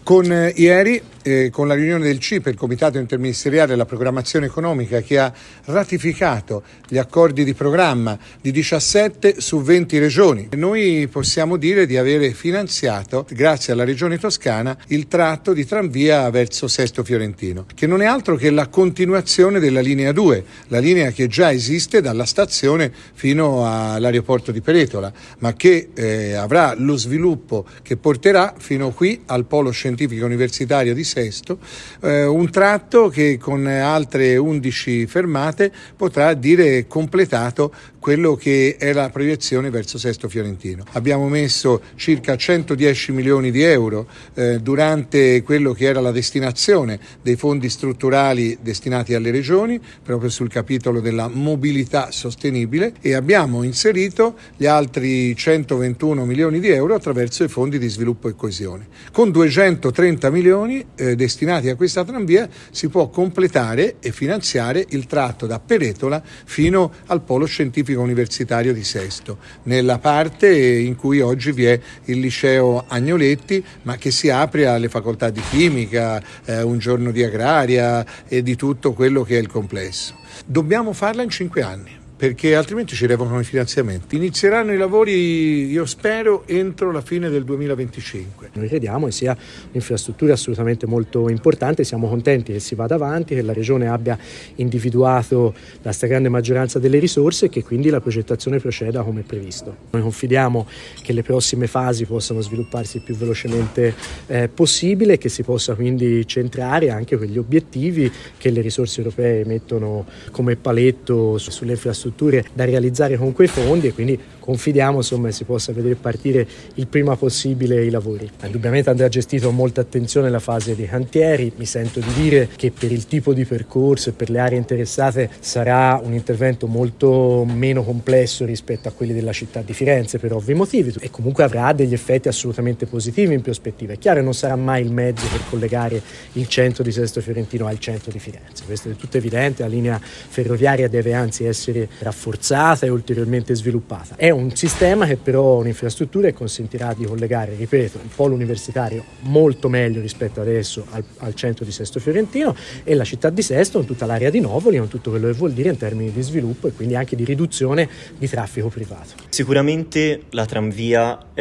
Ieri, con la riunione del CIPE, il Comitato Interministeriale della Programmazione Economica, che ha ratificato gli accordi di programma di 17 su 20 regioni, noi possiamo dire di avere finanziato, grazie alla Regione Toscana, il tratto di tranvia verso Sesto Fiorentino, che non è altro che la continuazione della linea 2, la linea che già esiste dalla stazione fino all'aeroporto di Peretola, ma che avrà lo sviluppo che porterà fino qui al Polo Scientifico Universitario di Sesto, un tratto che con altre 11 fermate potrà dire completato quello che è la proiezione verso Sesto Fiorentino. Abbiamo messo circa 110 milioni di euro durante quello che era la destinazione dei fondi strutturali destinati alle regioni, proprio sul capitolo della mobilità sostenibile, e abbiamo inserito gli altri 121 milioni di euro attraverso i fondi di sviluppo e coesione. Con 230 milioni destinati a questa tranvia si può completare e finanziare il tratto da Peretola fino al Polo Scientifico Universitario di Sesto, nella parte in cui oggi vi è il liceo Agnoletti, ma che si apre alle facoltà di chimica, un giorno di agraria e di tutto quello che è il complesso. Dobbiamo farla in 5 anni, perché altrimenti ci revocano i finanziamenti. Inizieranno i lavori, io spero, entro la fine del 2025. Noi crediamo che sia un'infrastruttura assolutamente molto importante, siamo contenti che si vada avanti, che la Regione abbia individuato la stragrande maggioranza delle risorse e che quindi la progettazione proceda come previsto. Noi confidiamo che le prossime fasi possano svilupparsi il più velocemente possibile e che si possa quindi centrare anche quegli obiettivi che le risorse europee mettono come paletto sulle infrastrutture da realizzare con quei fondi, e quindi confidiamo che si possa vedere partire il prima possibile i lavori. Indubbiamente andrà gestito con molta attenzione la fase dei cantieri. Mi sento di dire che per il tipo di percorso e per le aree interessate sarà un intervento molto meno complesso rispetto a quelli della città di Firenze, per ovvi motivi, e comunque avrà degli effetti assolutamente positivi in prospettiva. È chiaro che non sarà mai il mezzo per collegare il centro di Sesto Fiorentino al centro di Firenze, questo è del tutto evidente. La linea ferroviaria deve anzi essere rafforzata e ulteriormente sviluppata. È un sistema che però un'infrastruttura che consentirà di collegare, ripeto, il polo universitario molto meglio rispetto adesso al centro di Sesto Fiorentino e la città di Sesto con tutta l'area di Novoli, con tutto quello che vuol dire in termini di sviluppo e quindi anche di riduzione di traffico privato. Sicuramente la tranvia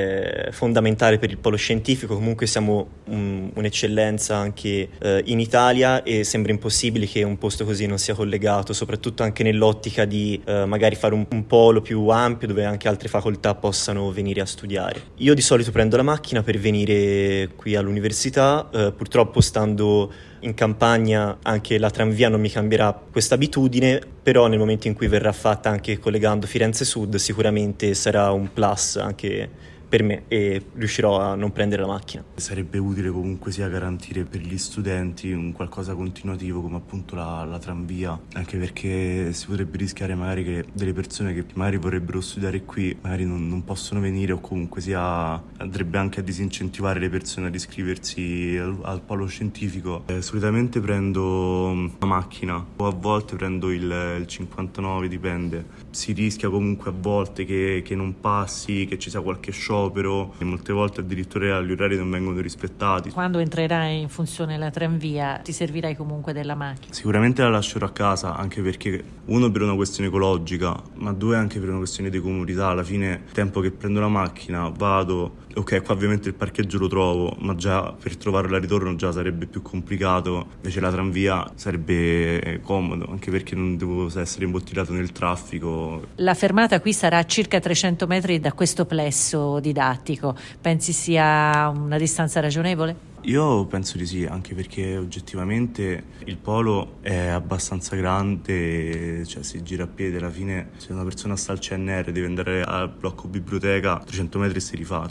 è fondamentale per il polo scientifico, comunque siamo un'eccellenza anche in Italia e sembra impossibile che un posto così non sia collegato, soprattutto anche nell'ottica di magari fare un polo più ampio dove anche altre facoltà possano venire a studiare. Io di solito prendo la macchina per venire qui all'università, purtroppo stando in campagna anche la tranvia non mi cambierà questa abitudine, però nel momento in cui verrà fatta anche collegando Firenze Sud sicuramente sarà un plus anche per me e riuscirò a non prendere la macchina. Sarebbe utile comunque sia garantire per gli studenti un qualcosa continuativo come appunto la tranvia, anche perché si potrebbe rischiare magari che delle persone che magari vorrebbero studiare qui magari non possono venire, o comunque sia andrebbe anche a disincentivare le persone ad iscriversi al polo scientifico. Solitamente prendo la macchina o a volte prendo il 59, dipende. Si rischia comunque a volte che non passi, che ci sia qualche sciopero, e molte volte addirittura gli orari non vengono rispettati. Quando entrerà in funzione la tranvia ti servirai comunque della macchina? Sicuramente la lascerò a casa, anche perché uno per una questione ecologica, ma due anche per una questione di comodità. Alla fine il tempo che prendo la macchina vado, ok, qua ovviamente il parcheggio lo trovo, ma già per trovare il ritorno già sarebbe più complicato. Invece la tranvia sarebbe comodo, anche perché non devo essere imbottigliato nel traffico. La fermata qui sarà a circa 300 metri da questo plesso didattico. Pensi sia una distanza ragionevole? Io penso di sì, anche perché oggettivamente il polo è abbastanza grande, cioè si gira a piedi. Alla fine se una persona sta al CNR deve andare al blocco biblioteca, 300 metri si rifà.